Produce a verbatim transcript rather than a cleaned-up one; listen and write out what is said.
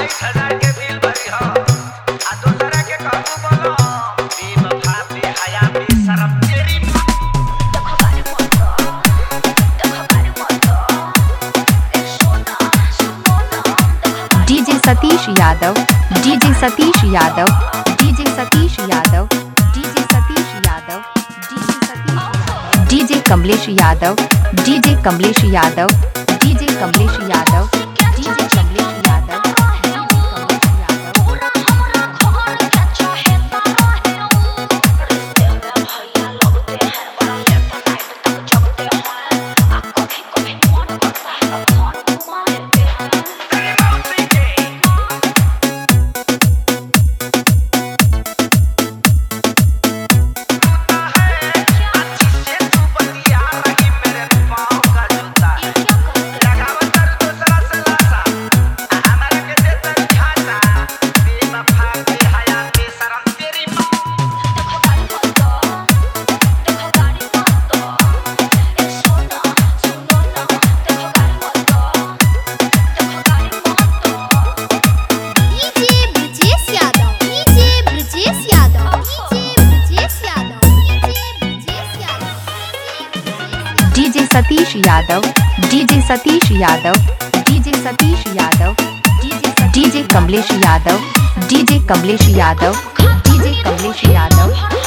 Satish Yadav, DJ Satish Yadav, DJ Satish Yadav, DJ Satish Yadav, DJ Satish Yadav, DJ Kamlesh Yadav, DJ Kamlesh Yadav, DJ Kamlesh Yadav, DJ Kamlesh Yadav, DJ Satish Yadav, DJ Satish Yadav, DJ Satish Yadav, DJ DJ Kamlesh Yadav, DJ Kamlesh Yadav, DJ Kamlesh Yadav.